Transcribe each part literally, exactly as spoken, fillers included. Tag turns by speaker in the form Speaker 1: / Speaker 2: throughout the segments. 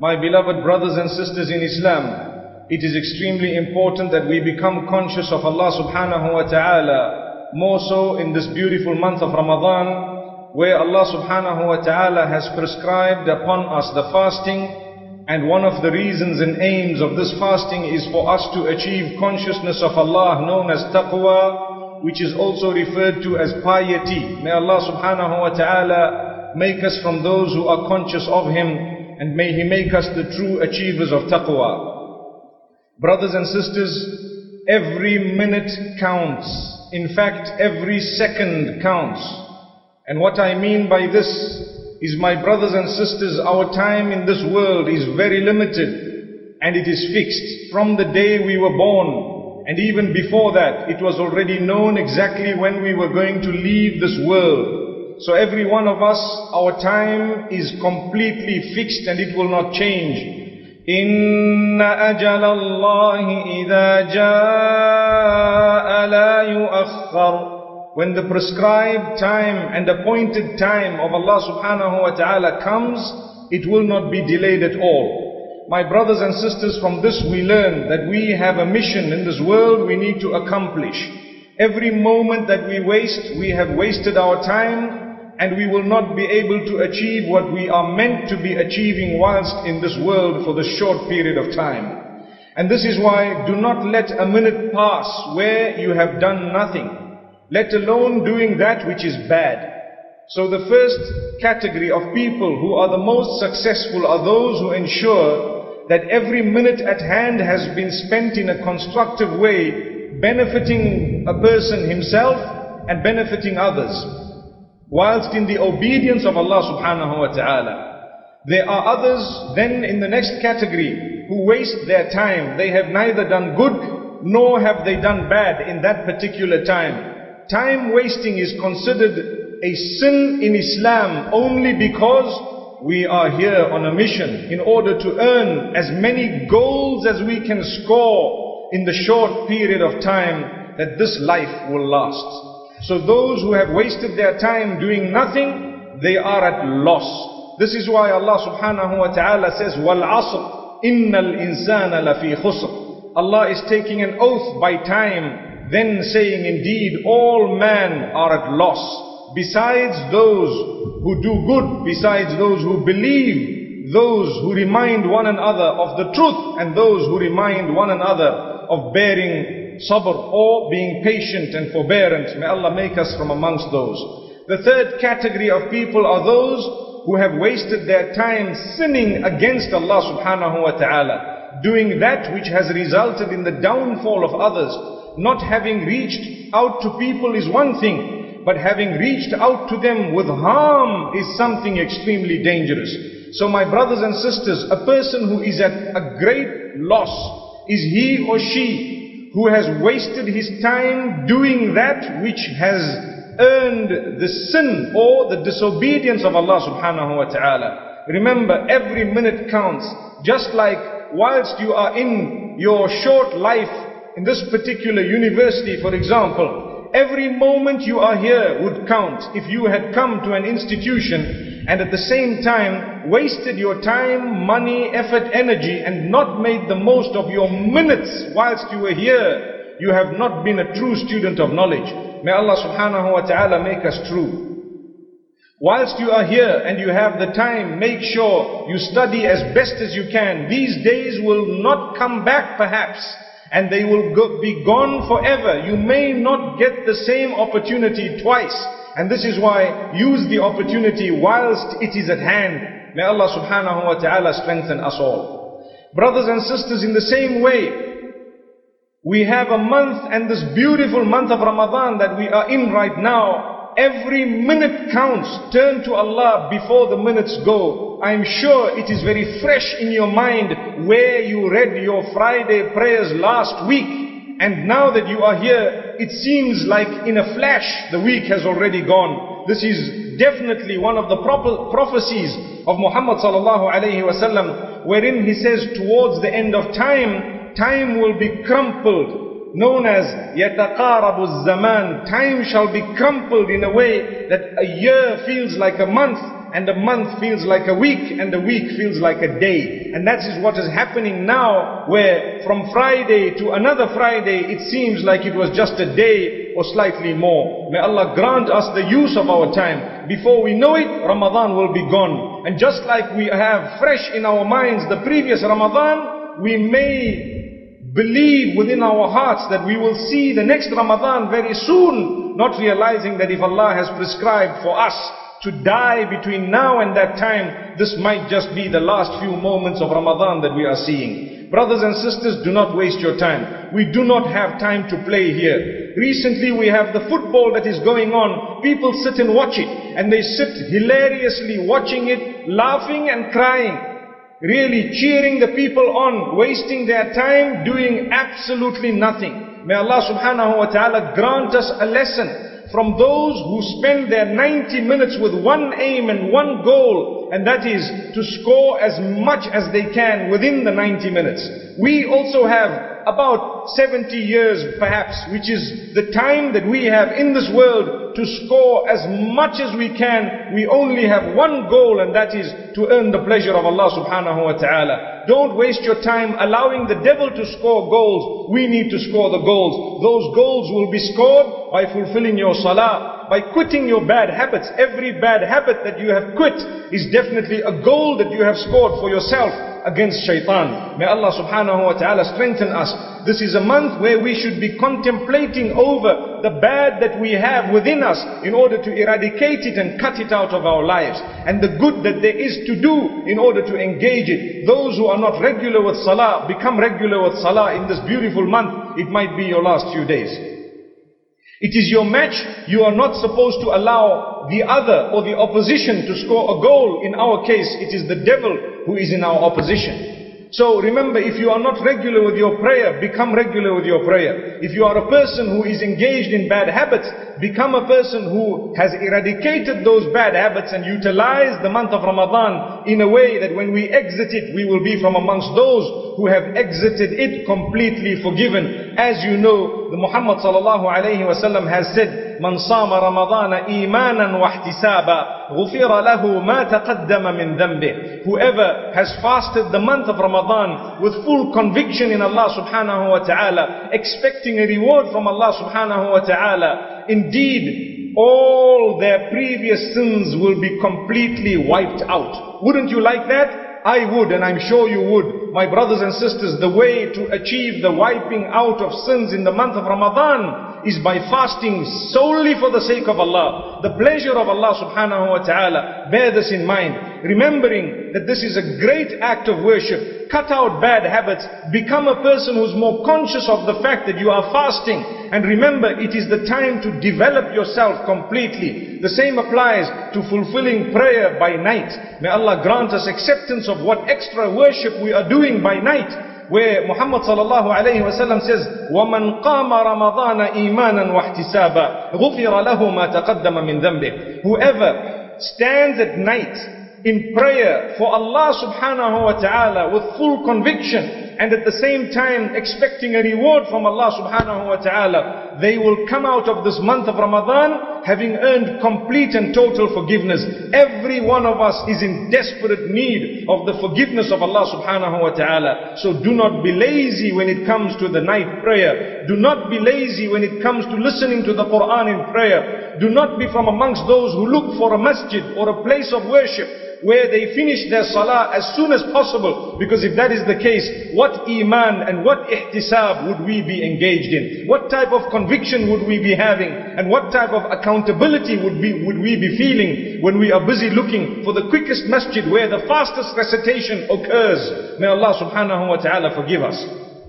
Speaker 1: My beloved brothers and sisters in Islam, it is extremely important that we become conscious of Allah subhanahu wa ta'ala, more so in this beautiful month of Ramadan, where Allah subhanahu wa ta'ala has prescribed upon us the fasting. And one of the reasons and aims of this fasting is for us to achieve consciousness of Allah, known as taqwa, which is also referred to as piety. May Allah subhanahu wa ta'ala make us from those who are conscious of Him, and may He make us the true achievers of taqwa. Brothers and sisters, every minute counts. In fact, every second counts. And what I mean by this is, my brothers and sisters, our time in this world is very limited, and it is fixed from the day we were born. And even before that, it was already known exactly when we were going to leave this world. So every one of us, our time is completely fixed and it will not change. Inna ajal Allahi idha jaa la yuakhkhar. When the prescribed time and appointed time of Allah subhanahu wa ta'ala comes, it will not be delayed at all. My brothers and sisters, from this we learn that we have a mission in this world we need to accomplish. Every moment that we waste, we have wasted our time, and we will not be able to achieve what we are meant to be achieving whilst in this world for the short period of time. And this is why do not let a minute pass where you have done nothing, let alone doing that which is bad. So the first category of people who are the most successful are those who ensure that every minute at hand has been spent in a constructive way, benefiting a person himself and benefiting others, whilst in the obedience of Allah subhanahu wa ta'ala. There are others then in the next category who waste their time. They have neither done good nor have they done bad in that particular time. Time wasting is considered a sin in Islam only because we are here on a mission in order to earn as many goals as we can score in the short period of time that this life will last. So those who have wasted their time doing nothing, they are at loss. This is why Allah subhanahu wa ta'ala says, وَالْعَصْرِ إِنَّ الْإِنسَانَ لَفِي خُسْرٍ. Allah is taking an oath by time, then saying, indeed, all men are at loss, besides those who do good, besides those who believe, those who remind one another of the truth, and those who remind one another of bearing sabr, or being patient and forbearant. May Allah make us from amongst those. The third category of people are those who have wasted their time sinning against Allah subhanahu wa ta'ala, doing that which has resulted in the downfall of others. Not having reached out to people is one thing, but having reached out to them with harm is something extremely dangerous. So my brothers and sisters, a person who is at a great loss is he or she who has wasted his time doing that which has earned the sin or the disobedience of Allah subhanahu wa ta'ala. Remember, every minute counts. Just like whilst you are in your short life, in this particular university, for example, every moment you are here would count. If you had come to an institution and at the same time wasted your time, money, effort, energy, and not made the most of your minutes whilst you were here, you have not been a true student of knowledge. May Allah subhanahu wa ta'ala make us true. Whilst you are here and you have the time, make sure you study as best as you can. These days will not come back perhaps, and they will go, be gone forever. You may not get the same opportunity twice. And this is why use the opportunity whilst it is at hand. May Allah subhanahu wa ta'ala strengthen us all. Brothers and sisters, in the same way, we have a month, and this beautiful month of Ramadan that we are in right now, every minute counts. Turn to Allah before the minutes go. I am sure it is very fresh in your mind where you read your Friday prayers last week. And now that you are here, it seems like in a flash the week has already gone. This is definitely one of the prophecies of Muhammad sallallahu alayhi wasallam, wherein he says towards the end of time, time will be crumpled, known as yataqarabu zaman. Time shall be crumpled in a way that a year feels like a month, and a month feels like a week, and a week feels like a day. And that is what is happening now, where from Friday to another Friday, it seems like it was just a day or slightly more. May Allah grant us the use of our time. Before we know it, Ramadan will be gone. And just like we have fresh in our minds the previous Ramadan, we may believe within our hearts that we will see the next Ramadan very soon, not realizing that if Allah has prescribed for us to die between now and that time, this might just be the last few moments of Ramadan that we are seeing. Brothers and sisters, do not waste your time. We do not have time to play here. Recently we have the football that is going on. People sit and watch it, and they sit hilariously watching it, laughing and crying, really cheering the people on, wasting their time doing absolutely nothing. May Allah subhanahu wa ta'ala grant us a lesson from those who spend their ninety minutes with one aim and one goal, and that is to score as much as they can within the ninety minutes. We also have about seventy years perhaps, which is the time that we have in this world to score as much as we can. We only have one goal, and that is to earn the pleasure of Allah subhanahu wa ta'ala. Don't waste your time allowing the devil to score goals. We need to score the goals. Those goals will be scored by fulfilling your salah, by quitting your bad habits. Every bad habit that you have quit is definitely a goal that you have scored for yourself against shaitan. May Allah subhanahu wa ta'ala strengthen us. This is a month where we should be contemplating over the bad that we have within us in order to eradicate it and cut it out of our lives, and the good that there is to do in order to engage it. Those who are not regular with salah, become regular with salah in this beautiful month. It might be your last few days. It is your match. You are not supposed to allow the other or the opposition to score a goal. In our case, it is the devil who is in our opposition. So remember, if you are not regular with your prayer, become regular with your prayer. If you are a person who is engaged in bad habits, become a person who has eradicated those bad habits and utilize the month of Ramadan in a way that when we exit it, we will be from amongst those who have exited it completely forgiven. As you know, the Muhammad sallallahu alayhi wa sallam has said, من صام رمضان إيمانا واحتسابا غفر له ما تقدم من ذنبه. Whoever has fasted the month of Ramadan with full conviction in Allah subhanahu wa ta'ala, expecting a reward from Allah subhanahu wa ta'ala, indeed all their previous sins will be completely wiped out. Wouldn't you like that? I would, and I'm sure you would. My brothers and sisters, the way to achieve the wiping out of sins in the month of Ramadan is by fasting solely for the sake of Allah, the pleasure of Allah subhanahu wa ta'ala. Bear this in mind, remembering that this is a great act of worship. Cut out bad habits, become a person who's more conscious of the fact that you are fasting, and remember, it is the time to develop yourself completely. The same applies to fulfilling prayer by night. May Allah grant us acceptance of what extra worship we are doing by night, where Muhammad sallallahu alayhi wa sallam says, وَمَنْ قَامَ رَمَضَانَ إِيمَانًا وَاحْتِسَابًا غُفِرَ لَهُ مَا تَقَدَّمَ مِنْ ذَنْبِهِ. Whoever stands at night in prayer for Allah subhanahu wa ta'ala with full conviction, and at the same time expecting a reward from Allah subhanahu wa ta'ala, they will come out of this month of Ramadan having earned complete and total forgiveness. Every one of us is in desperate need of the forgiveness of Allah subhanahu wa ta'ala. So do not be lazy when it comes to the night prayer. Do not be lazy when it comes to listening to the Quran in prayer. Do not be from amongst those who look for a masjid or a place of worship where they finish their salah as soon as possible. Because if that is the case, what iman and what ihtisab would we be engaged in? What type of conviction would we be having? And what type of accountability would, be, would we be feeling when we are busy looking for the quickest masjid where the fastest recitation occurs? May Allah subhanahu wa ta'ala forgive us.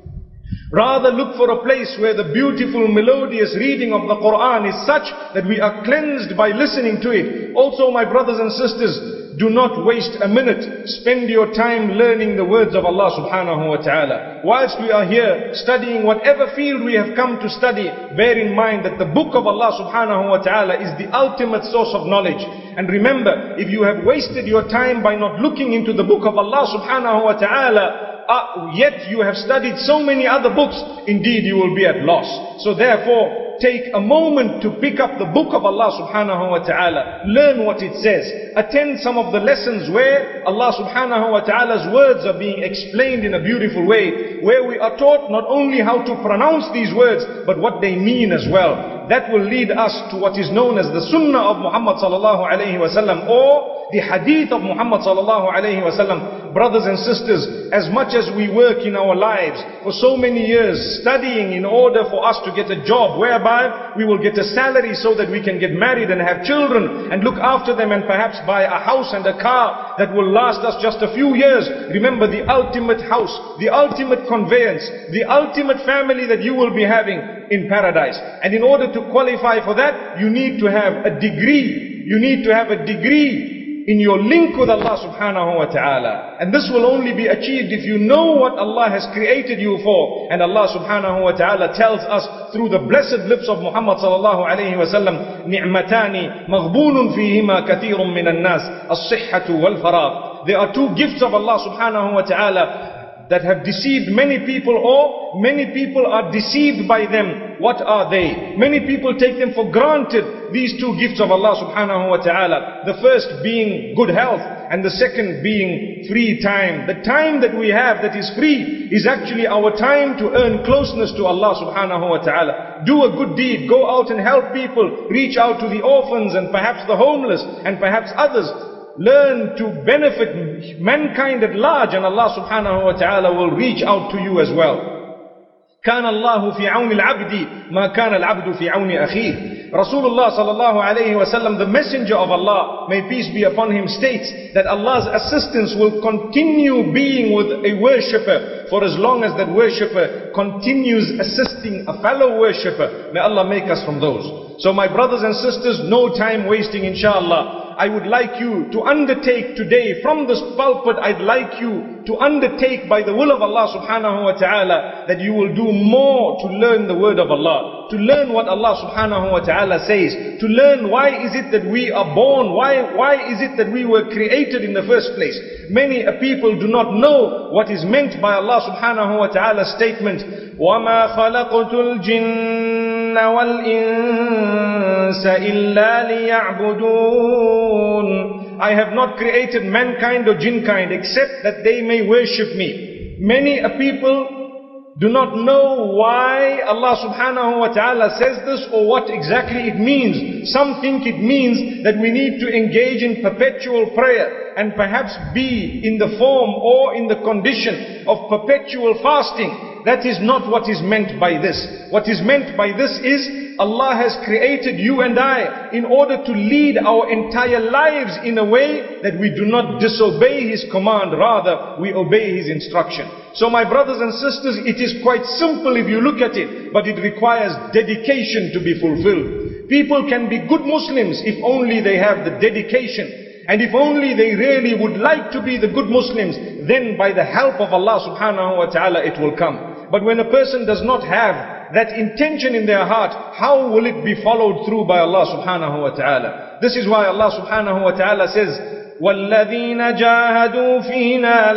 Speaker 1: Rather look for a place where the beautiful melodious reading of the Quran is such that we are cleansed by listening to it. Also, my brothers and sisters, do not waste a minute. Spend your time learning the words of Allah subhanahu wa ta'ala. Whilst we are here studying whatever field we have come to study, bear in mind that the book of Allah subhanahu wa ta'ala is the ultimate source of knowledge. And remember, if you have wasted your time by not looking into the book of Allah subhanahu wa ta'ala, Uh, yet you have studied so many other books, indeed you will be at loss. So therefore, take a moment to pick up the book of Allah subhanahu wa ta'ala. Learn what it says. Attend some of the lessons where Allah subhanahu wa ta'ala's words are being explained in a beautiful way, where we are taught not only how to pronounce these words, but what they mean as well. That will lead us to what is known as the Sunnah of Muhammad sallallahu alayhi wa sallam, or the Hadith of Muhammad sallallahu alayhi wa sallam. Brothers and sisters, as much as we work in our lives for so many years studying in order for us to get a job whereby we will get a salary so that we can get married and have children and look after them and perhaps buy a house and a car that will last us just a few years. Remember, the ultimate house, the ultimate conveyance, the ultimate family that you will be having in paradise. And in order to qualify for that, you need to have a degree. You need to have a degree in your link with Allah subhanahu wa ta'ala. And this will only be achieved if you know what Allah has created you for. And Allah subhanahu wa ta'ala tells us through the blessed lips of Muhammad sallallahu alayhi wa sallam, ni'matani maghbunun fihima kathirun minan nas, as-sihhatu wal faragh. There are two gifts of Allah subhanahu wa ta'ala that have deceived many people, or many people are deceived by them. What are they? Many people take them for granted, these two gifts of Allah subhanahu wa ta'ala. The first being good health, and the second being free time. The time that we have that is free is actually our time to earn closeness to Allah subhanahu wa ta'ala. Do a good deed, go out and help people, reach out to the orphans and perhaps the homeless and perhaps others. Learn to benefit mankind at large, and Allah subhanahu wa ta'ala will reach out to you as well. كان الله في عون العبد ما كان العبد في عون أخيه. Rasulullah sallallahu alayhi wa sallam, the messenger of Allah, may peace be upon him, states that Allah's assistance will continue being with a worshipper for as long as that worshipper continues assisting a fellow worshipper. May Allah make us from those. So my brothers and sisters, no time wasting, inshallah. I would like you to undertake today from this pulpit, I'd like you to undertake by the will of Allah subhanahu wa ta'ala that you will do more to learn the word of Allah, to learn what Allah subhanahu wa ta'ala says, to learn why is it that we are born, why, why is it that we were created in the first place. Many people do not know what is meant by Allah subhanahu wa ta'ala's statement, وَمَا خَلَقْتُ الْجِنَّ وَالْإِنسَ إِلَّا لِيَعْبُدُونَ. I have not created mankind or jinnkind except that they may worship me. Many a people do not know why Allah subhanahu wa ta'ala says this or what exactly it means. Some think it means that we need to engage in perpetual prayer and perhaps be in the form or in the condition of perpetual fasting. That is not what is meant by this. What is meant by this is Allah has created you and I in order to lead our entire lives in a way that we do not disobey His command, rather we obey His instruction. So my brothers and sisters, it is quite simple if you look at it, but it requires dedication to be fulfilled. People can be good Muslims if only they have the dedication. And if only they really would like to be the good Muslims, then by the help of Allah subhanahu wa ta'ala it will come. But when a person does not have that intention in their heart, how will it be followed through by Allah subhanahu wa ta'ala? This is why Allah subhanahu wa ta'ala says, وَالَّذِينَ جَاهَدُوا فِينَا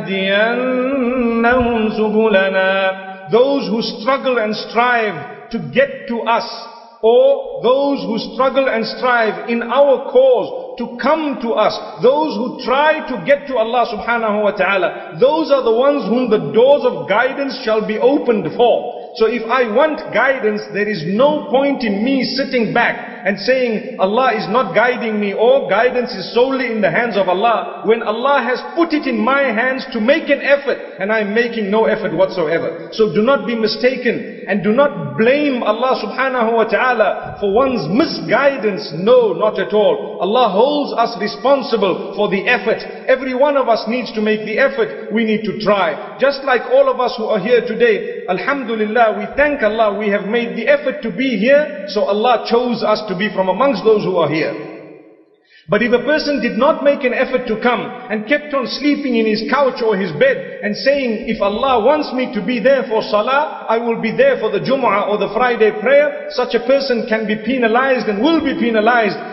Speaker 1: لَنَهْدِيَنَّهُمْ سُبُلَنَا. Those who struggle and strive to get to us, or those who struggle and strive in our cause to come to us, those who try to get to Allah subhanahu wa ta'ala, those are the ones whom the doors of guidance shall be opened for. So if I want guidance, there is no point in me sitting back and saying Allah is not guiding me, or guidance is solely in the hands of Allah, when Allah has put it in my hands to make an effort and I'm making no effort whatsoever. So do not be mistaken and do not blame Allah subhanahu wa ta'ala for one's misguidance. No, not at all. Allah holds us responsible for the effort. Every one of us needs to make the effort. We need to try. Just like all of us who are here today, alhamdulillah, we thank Allah, we have made the effort to be here, so Allah chose us to be from amongst those who are here. But if a person did not make an effort to come and kept on sleeping in his couch or his bed and saying, if Allah wants me to be there for salah, I will be there for the Jumu'ah or the Friday prayer, such a person can be penalized and will be penalized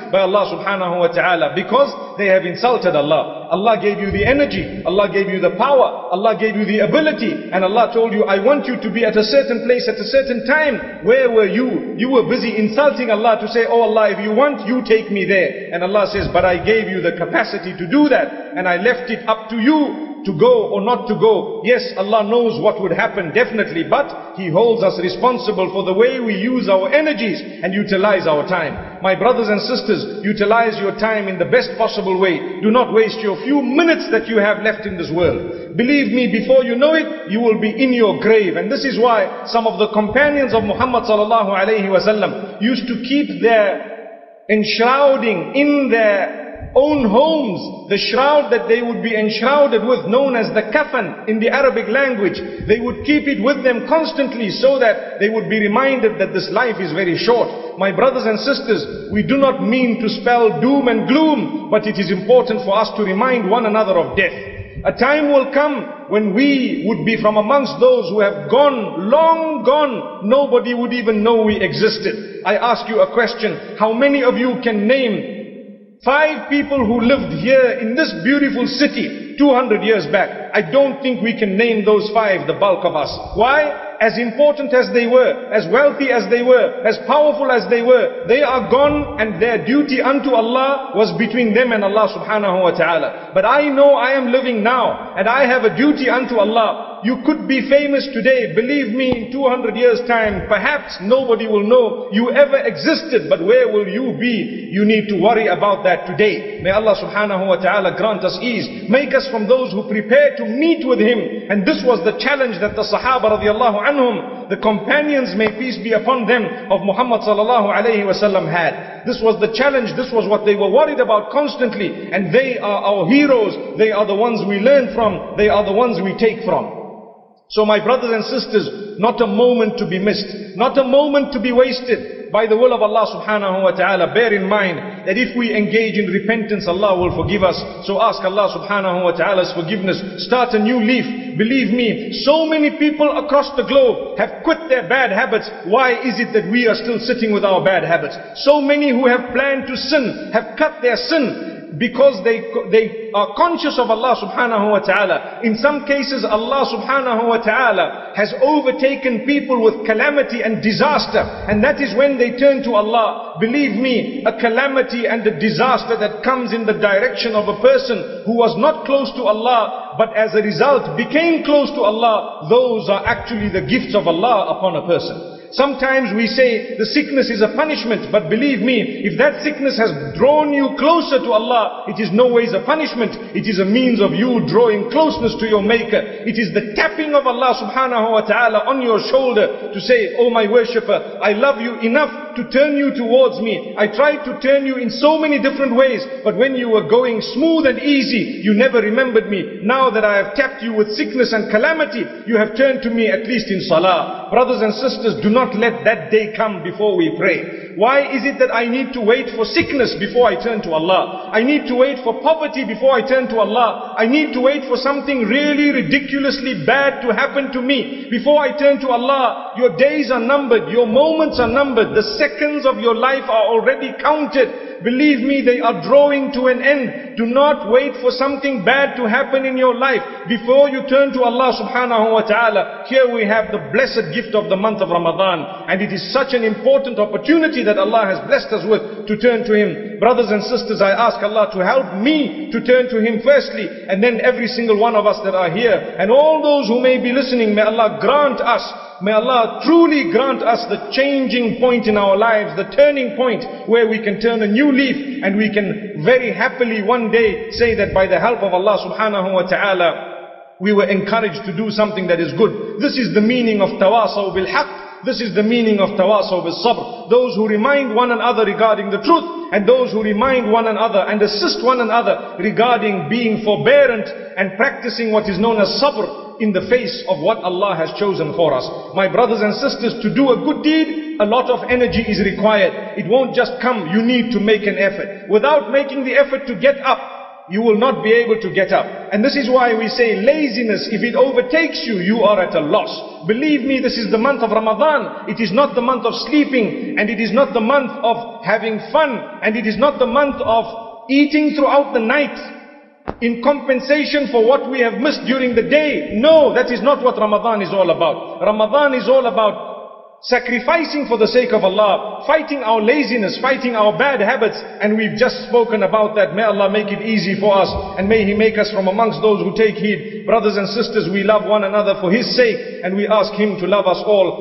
Speaker 1: by Allah subhanahu wa ta'ala because they have insulted Allah. Allah gave you the energy, Allah gave you the power, Allah gave you the ability, and Allah told you, I want you to be at a certain place at a certain time. Where were you? You were busy insulting Allah to say, oh Allah, if you want, you take me there. And Allah says, but I gave you the capacity to do that, and I left it up to you to go or not to go. Yes, Allah knows what would happen, definitely, but He holds us responsible for the way we use our energies and utilize our time. My brothers and sisters, utilize your time in the best possible way. Do not waste your few minutes that you have left in this world. Believe me, before you know it, you will be in your grave. And this is why some of the companions of Muhammad sallallahu alayhi wasallam used to keep their enshrouding in their own homes, the shroud that they would be enshrouded with, known as the kafan in the Arabic language. They would keep it with them constantly so that they would be reminded that this life is very short. My brothers and sisters, we do not mean to spell doom and gloom, but it is important for us to remind one another of death. A time will come when we would be from amongst those who have gone, long gone. Nobody would even know we existed. I ask you a question. How many of you can name five people who lived here in this beautiful city two hundred years back? I don't think we can name those five, the bulk of us. Why? As important as they were, as wealthy as they were, as powerful as they were, they are gone, and their duty unto Allah was between them and Allah subhanahu wa ta'ala. But I know I am living now, and I have a duty unto Allah. You could be famous today. Believe me, in two hundred years time, perhaps nobody will know you ever existed, but where will you be? You need to worry about that today. May Allah subhanahu wa ta'ala grant us ease. Make us from those who prepare to meet with Him. And this was the challenge that the Sahaba radiallahu anhum, the companions, may peace be upon them, of Muhammad sallallahu alayhi wa sallam had. This was the challenge, this was what they were worried about constantly. And they are our heroes, they are the ones we learn from, they are the ones we take from. So my brothers and sisters, not a moment to be missed, not a moment to be wasted. By the will of Allah subhanahu wa ta'ala, bear in mind that if we engage in repentance, Allah will forgive us. So ask Allah subhanahu wa ta'ala's forgiveness. Start a new leaf. Believe me, so many people across the globe have quit their bad habits. Why is it that we are still sitting with our bad habits? So many who have planned to sin have cut their sin because they they are conscious of Allah subhanahu wa ta'ala. In some cases, Allah subhanahu wa ta'ala has overtaken people with calamity and disaster, and that is when they turn to Allah. Believe me, a calamity and a disaster that comes in the direction of a person who was not close to Allah, but as a result became close to Allah, those are actually the gifts of Allah upon a person. Sometimes we say the sickness is a punishment, but believe me, if that sickness has drawn you closer to Allah, it is no ways a punishment. It is a means of you drawing closeness to your Maker. It is the tapping of Allah subhanahu wa ta'ala on your shoulder to say, oh my worshipper, I love you enough to turn you towards me. I tried to turn you in so many different ways, but when you were going smooth and easy, you never remembered me. Now that I have tapped you with sickness and calamity, you have turned to me at least in salah. Brothers and sisters, do not let that day come before we pray. Why is it that I need to wait for sickness before I turn to Allah? I need to wait for poverty before I turn to Allah. I need to wait for something really ridiculously bad to happen to me before I turn to Allah. Your days are numbered, your moments are numbered, the seconds of your life are already counted. Believe me, they are drawing to an end. Do not wait for something bad to happen in your life before you turn to Allah subhanahu wa ta'ala. Here we have the blessed gift of the month of Ramadan, and it is such an important opportunity that Allah has blessed us with to turn to Him. Brothers and sisters, I ask Allah to help me to turn to Him firstly, and then every single one of us that are here, and all those who may be listening, may Allah grant us, may Allah truly grant us the changing point in our lives, the turning point where we can turn a new leaf and we can very happily one day say that by the help of Allah subhanahu wa ta'ala, we were encouraged to do something that is good. This is the meaning of tawasaw bil haqq. This is the meaning of tawasaw bil sabr. Those who remind one another regarding the truth, and those who remind one another and assist one another regarding being forbearant and practicing what is known as sabr in the face of what Allah has chosen for us. My brothers and sisters, to do a good deed, a lot of energy is required. It won't just come, you need to make an effort. Without making the effort to get up, you will not be able to get up. And this is why we say laziness, if it overtakes you, you are at a loss. Believe me, this is the month of Ramadan. It is not the month of sleeping, and it is not the month of having fun, and it is not the month of eating throughout the night in compensation for what we have missed during the day. No, that is not what Ramadan is all about. Ramadan is all about sacrificing for the sake of Allah, fighting our laziness, fighting our bad habits, and we've just spoken about that. May Allah make it easy for us, and may He make us from amongst those who take heed. Brothers and sisters, we love one another for His sake, and we ask Him to love us all.